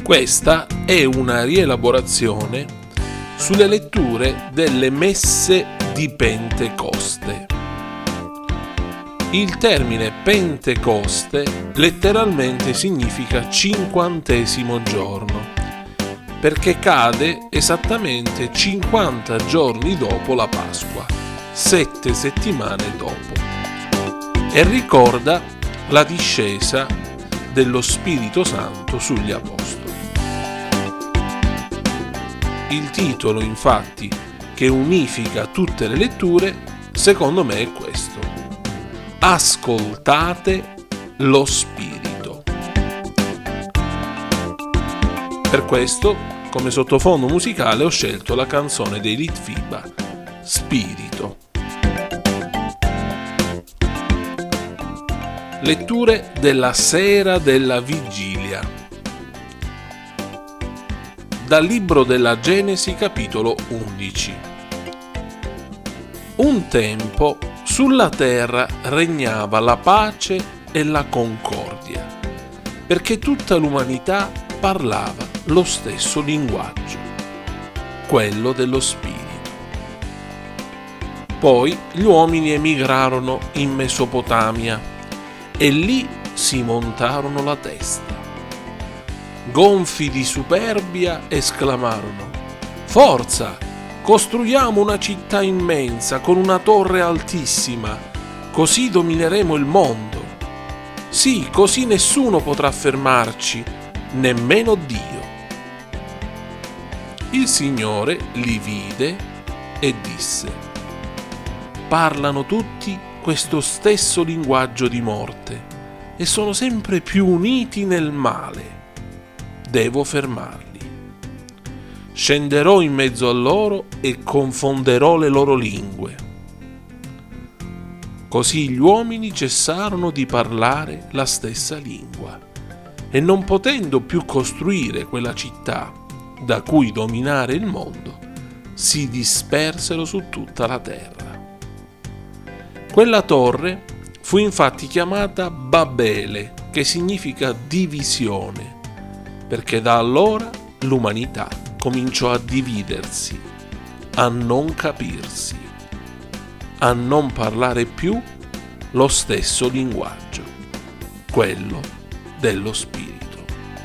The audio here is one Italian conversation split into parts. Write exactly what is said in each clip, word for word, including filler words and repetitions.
Questa è una rielaborazione sulle letture delle messe di Pentecoste. Il termine Pentecoste letteralmente significa cinquantesimo giorno, perché cade esattamente cinquanta giorni dopo la Pasqua, sette settimane dopo, e ricorda la discesa dello Spirito Santo sugli Apostoli. Il titolo, infatti, che unifica tutte le letture, secondo me è questo: Ascoltate lo Spirito. Per questo, come sottofondo musicale, ho scelto la canzone dei Litfiba, Spirito. Letture della sera della vigilia. Dal libro della Genesi, capitolo undici. Un tempo sulla terra regnava la pace e la concordia, perché tutta l'umanità parlava lo stesso linguaggio, quello dello Spirito. Poi gli uomini emigrarono in Mesopotamia e lì si montarono la testa. Gonfi di superbia esclamarono: «Forza! Costruiamo una città immensa con una torre altissima, così domineremo il mondo. Sì, così nessuno potrà fermarci, nemmeno Dio». Il Signore li vide e disse: «Parlano tutti questo stesso linguaggio di morte e sono sempre più uniti nel male. Devo fermarli. Scenderò in mezzo a loro e confonderò le loro lingue». Così gli uomini cessarono di parlare la stessa lingua e, non potendo più costruire quella città da cui dominare il mondo, si dispersero su tutta la terra. Quella torre fu infatti chiamata Babele, che significa divisione, perché da allora l'umanità cominciò a dividersi, a non capirsi, a non parlare più lo stesso linguaggio, quello dello Spirito.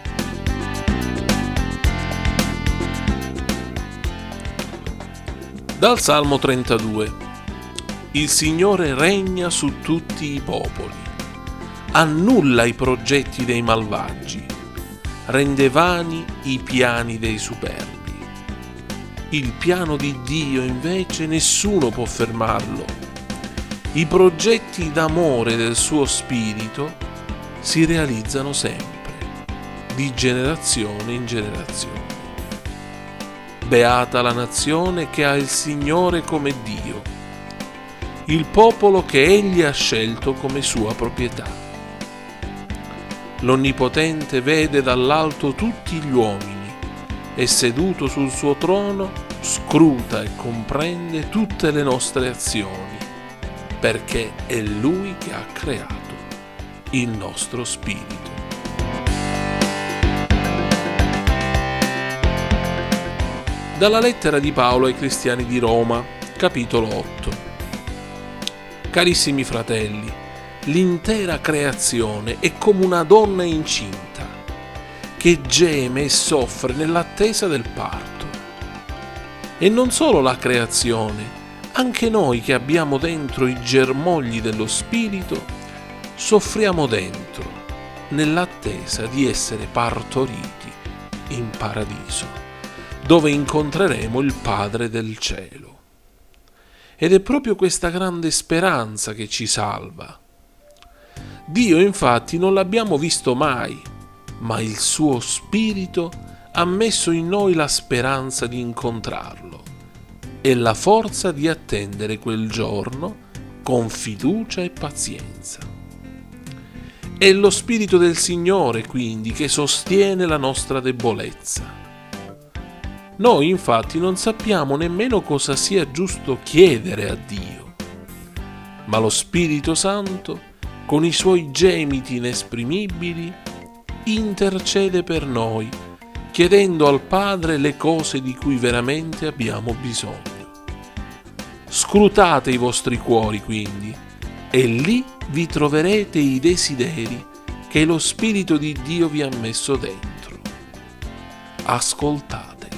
Dal Salmo trentadue. Il Signore regna su tutti i popoli, annulla i progetti dei malvagi, rende vani i piani dei superbi. Il piano di Dio invece nessuno può fermarlo. I progetti d'amore del suo Spirito si realizzano sempre, di generazione in generazione. Beata la nazione che ha il Signore come Dio, il popolo che Egli ha scelto come sua proprietà. L'Onnipotente vede dall'alto tutti gli uomini e, seduto sul suo trono, scruta e comprende tutte le nostre azioni, perché è Lui che ha creato il nostro spirito. Dalla lettera di Paolo ai Cristiani di Roma, capitolo otto. Carissimi fratelli, l'intera creazione è come una donna incinta che geme e soffre nell'attesa del parto. E non solo la creazione, anche noi che abbiamo dentro i germogli dello Spirito soffriamo dentro nell'attesa di essere partoriti in paradiso, dove incontreremo il Padre del cielo. Ed è proprio questa grande speranza che ci salva. Dio, infatti, non l'abbiamo visto mai, ma il suo Spirito ha messo in noi la speranza di incontrarlo e la forza di attendere quel giorno con fiducia e pazienza. È lo Spirito del Signore, quindi, che sostiene la nostra debolezza. Noi infatti non sappiamo nemmeno cosa sia giusto chiedere a Dio, ma lo Spirito Santo, con i suoi gemiti inesprimibili, intercede per noi chiedendo al Padre le cose di cui veramente abbiamo bisogno. Scrutate i vostri cuori, quindi, e lì vi troverete i desideri che lo Spirito di Dio vi ha messo dentro. Ascoltateli.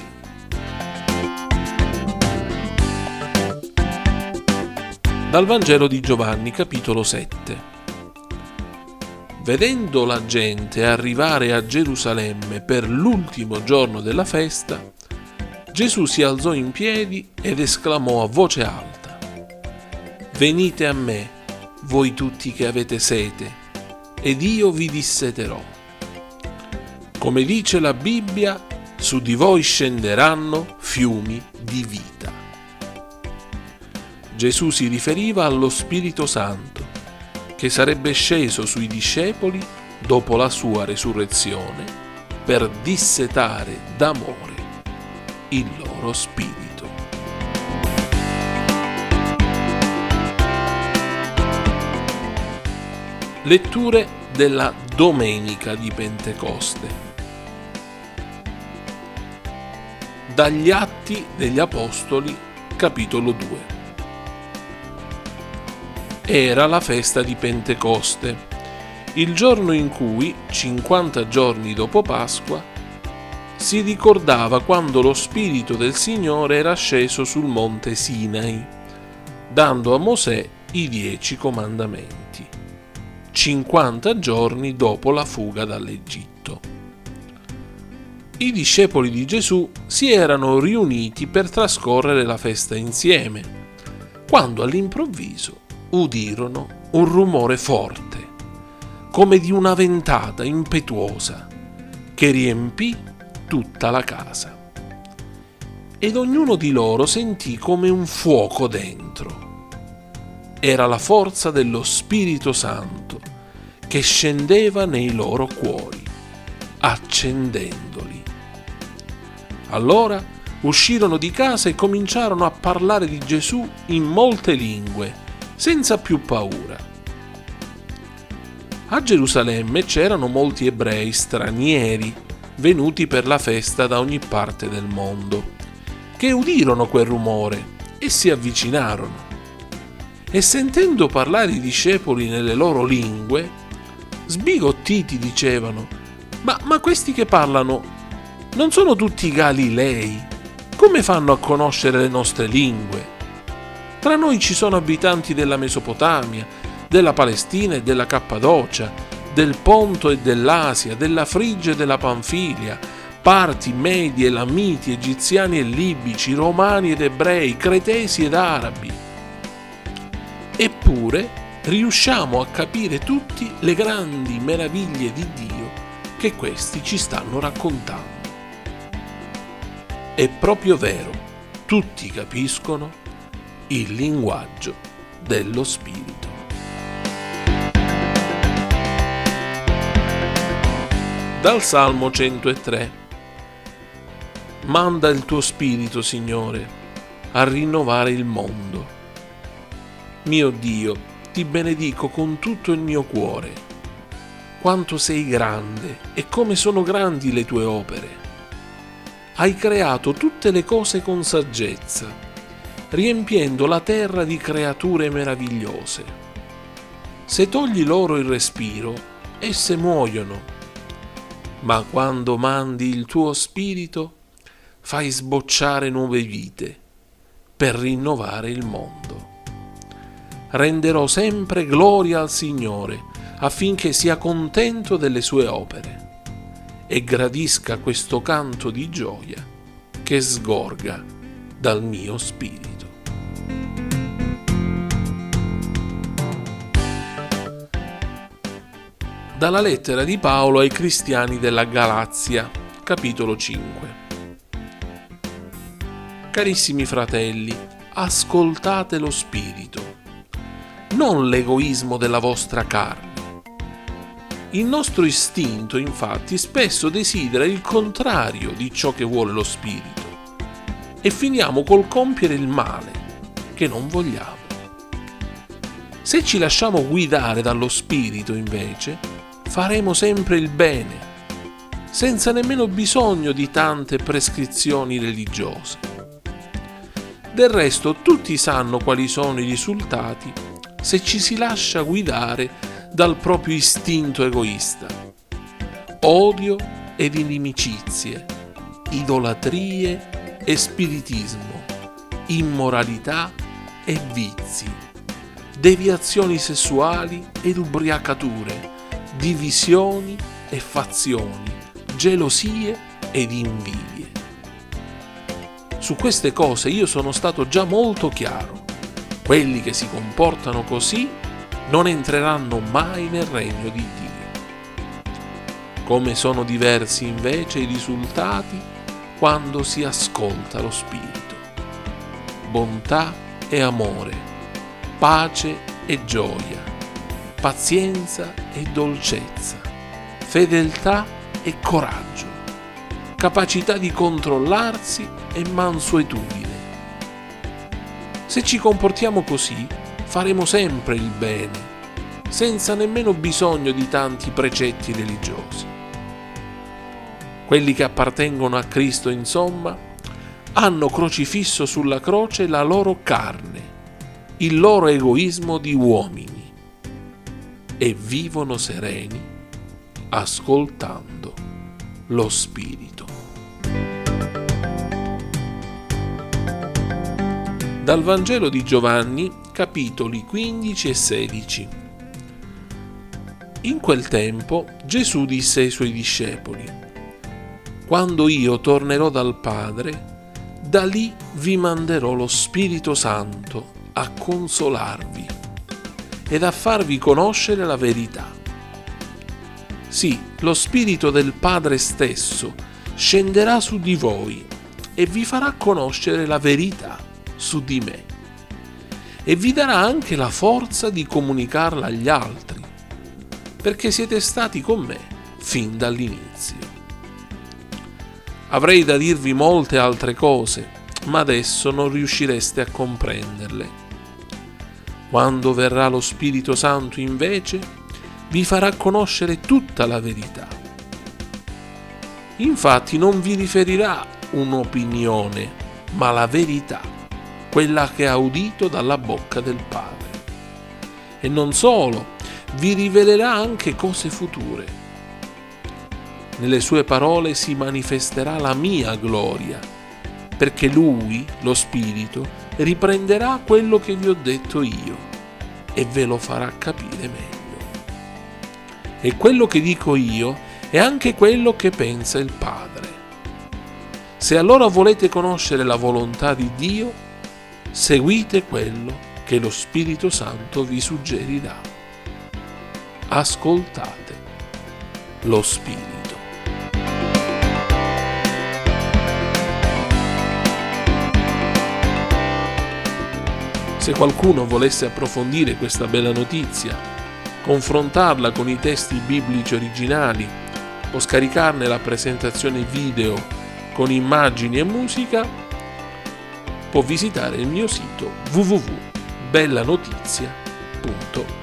Dal Vangelo di Giovanni, capitolo sette. Vedendo la gente arrivare a Gerusalemme per l'ultimo giorno della festa, Gesù si alzò in piedi ed esclamò a voce alta: «Venite a me, voi tutti che avete sete, ed io vi disseterò. Come dice la Bibbia, su di voi scenderanno fiumi di vita». Gesù si riferiva allo Spirito Santo, che sarebbe sceso sui discepoli dopo la sua resurrezione per dissetare d'amore il loro spirito. Letture della Domenica di Pentecoste. Dagli Atti degli Apostoli, capitolo due. Era la festa di Pentecoste, il giorno in cui, cinquanta giorni dopo Pasqua, si ricordava quando lo Spirito del Signore era sceso sul monte Sinai, dando a Mosè i dieci comandamenti, cinquanta giorni dopo la fuga dall'Egitto. I discepoli di Gesù si erano riuniti per trascorrere la festa insieme, quando all'improvviso udirono un rumore forte, come di una ventata impetuosa, che riempì tutta la casa. Ed ognuno di loro sentì come un fuoco dentro. Era la forza dello Spirito Santo che scendeva nei loro cuori, accendendoli. Allora uscirono di casa e cominciarono a parlare di Gesù in molte lingue, senza più paura. A Gerusalemme c'erano molti ebrei stranieri venuti per la festa da ogni parte del mondo, che udirono quel rumore e si avvicinarono. E sentendo parlare i discepoli nelle loro lingue, sbigottiti dicevano: ma, ma questi che parlano non sono tutti Galilei? Come fanno a conoscere le nostre lingue? Tra noi ci sono abitanti della Mesopotamia, della Palestina e della Cappadocia, del Ponto e dell'Asia, della Frigia e della Panfilia, Parti, Medi, Elamiti, Egiziani e Libici, Romani ed Ebrei, Cretesi ed Arabi. Eppure riusciamo a capire tutti le grandi meraviglie di Dio che questi ci stanno raccontando. È proprio vero, tutti capiscono il linguaggio dello Spirito. Dal Salmo centotré. Manda il tuo Spirito, Signore, a rinnovare il mondo. Mio Dio, ti benedico con tutto il mio cuore. Quanto sei grande e come sono grandi le tue opere. Hai creato tutte le cose con saggezza, riempiendo la terra di creature meravigliose. Se togli loro il respiro, esse muoiono. Ma quando mandi il tuo Spirito, fai sbocciare nuove vite per rinnovare il mondo. Renderò sempre gloria al Signore, affinché sia contento delle sue opere e gradisca questo canto di gioia che sgorga dal mio spirito. Dalla lettera di Paolo ai cristiani della Galazia, capitolo cinque. Carissimi fratelli, ascoltate lo Spirito, non l'egoismo della vostra carne. Il nostro istinto, infatti, spesso desidera il contrario di ciò che vuole lo Spirito e finiamo col compiere il male che non vogliamo. Se ci lasciamo guidare dallo Spirito, invece, faremo sempre il bene, senza nemmeno bisogno di tante prescrizioni religiose. Del resto, tutti sanno quali sono i risultati se ci si lascia guidare dal proprio istinto egoista. Odio ed inimicizie, idolatrie e spiritismo, immoralità e vizi, deviazioni sessuali ed ubriacature, divisioni e fazioni, gelosie ed invidie. Su queste cose io sono stato già molto chiaro. Quelli che si comportano così non entreranno mai nel regno di Dio. Come sono diversi invece i risultati quando si ascolta lo Spirito. Bontà e amore, pace e gioia, pazienza e dolcezza, fedeltà e coraggio, capacità di controllarsi e mansuetudine. Se ci comportiamo così, faremo sempre il bene, senza nemmeno bisogno di tanti precetti religiosi. Quelli che appartengono a Cristo, insomma, hanno crocifisso sulla croce la loro carne, il loro egoismo di uomini, e vivono sereni, ascoltando lo Spirito. Dal Vangelo di Giovanni, capitoli quindici e sedici. In quel tempo Gesù disse ai suoi discepoli: «Quando io tornerò dal Padre, da lì vi manderò lo Spirito Santo a consolarvi ed a farvi conoscere la verità. Sì, lo Spirito del Padre stesso scenderà su di voi e vi farà conoscere la verità su di me, e vi darà anche la forza di comunicarla agli altri, perché siete stati con me fin dall'inizio. Avrei da dirvi molte altre cose, ma adesso non riuscireste a comprenderle. Quando verrà lo Spirito Santo, invece, vi farà conoscere tutta la verità. Infatti non vi riferirà un'opinione, ma la verità, quella che ha udito dalla bocca del Padre. E non solo, vi rivelerà anche cose future. Nelle sue parole si manifesterà la mia gloria, perché Lui, lo Spirito, riprenderà quello che vi ho detto io e ve lo farà capire meglio. E quello che dico io è anche quello che pensa il Padre. Se allora volete conoscere la volontà di Dio, seguite quello che lo Spirito Santo vi suggerirà. Ascoltate lo Spirito. Se qualcuno volesse approfondire questa bella notizia, confrontarla con i testi biblici originali o scaricarne la presentazione video con immagini e musica, può visitare il mio sito w w w punto bella notizia punto